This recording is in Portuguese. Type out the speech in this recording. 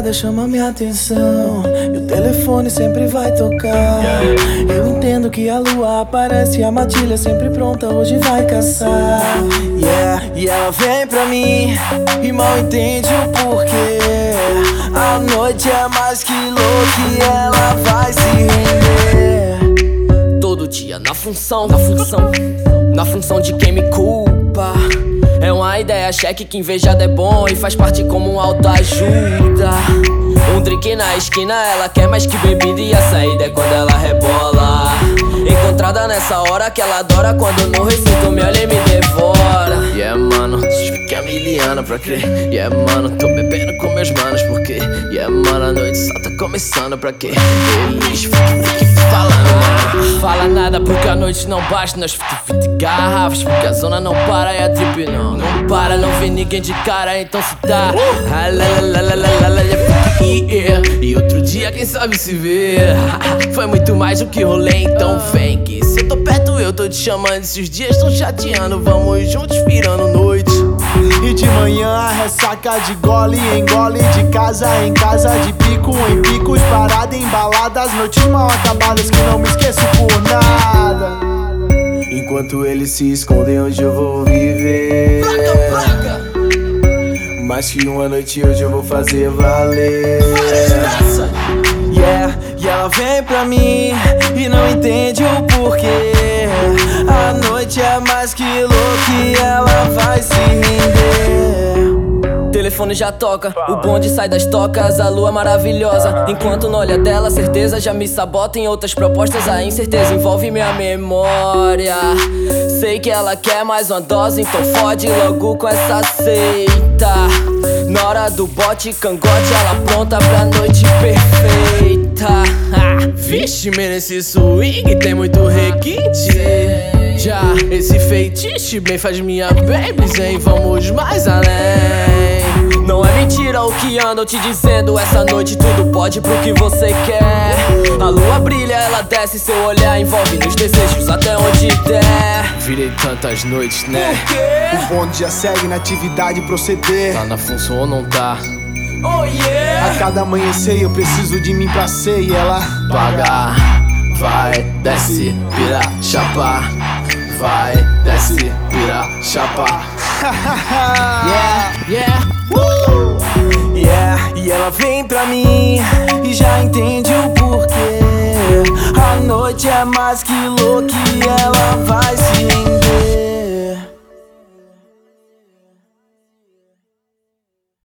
nada chama minha atenção e o telefone sempre vai tocar. Eu entendo que a lua aparece e a matilha sempre pronta hoje vai caçar. E ela vem pra mim e mal entende o porquê. A noite é mais que louca e ela vai se render. Todo dia na função de quem me culpa. É uma ideia, cheque que invejado é bom e faz parte como autoajuda. Um drink na esquina, ela quer mais que bebida e a saída é quando ela rebola. Encontrada nessa hora que ela adora, quando no recinto me olha e me devora. Yeah, mano, que é miliana pra crer. Yeah, mano, tô bebendo com meus manos porque yeah, mano, a noite só tá começando pra quê? Eles fiquem falando, mano. Fala nada porque a noite não basta. Nós fit garrafas porque a zona não para e a trip não para. Não vê ninguém de cara, então se tá e outro dia quem sabe se vê. Foi muito mais do que rolê, então vem que se eu tô perto eu tô te chamando. Se os dias tão chateando, vamos juntos virando noite. E de manhã a ressaca de gole em gole, de casa em casa, de pico em picos, parada em baladas, noites mal acabadas que não me esqueço por nada. Enquanto eles se escondem, hoje eu vou viver. Mais que uma noite hoje eu vou fazer valer. E ela vem pra mim e não entende o porquê. A noite é mais que louca e ela vai se render. Telefone já toca, o bonde sai das tocas, a lua maravilhosa. Enquanto não olha dela, certeza já me sabota em outras propostas. A incerteza envolve minha memória. Sei que ela quer mais uma dose, então fode logo com essa seita. Na hora do bote, cangote, ela pronta pra noite perfeita. Vixe, merece swing, tem muito requinte. Já esse feitiço bem faz minha baby zen, vamos mais além. Não é mentira o que andam te dizendo, essa noite tudo pode pro que você quer. A lua brilha, ela desce, seu olhar envolve nos desejos até onde der. Virei tantas noites, né? O bonde já segue na atividade proceder. Tá na função ou não tá? Oh yeah! A cada amanhecer eu preciso de mim pra ser e ela paga, vai, desce, pira, chapa. Vai, desce, pira, chapa. E ela vem pra mim e já entende o porquê. A noite é mais que louca e ela vai se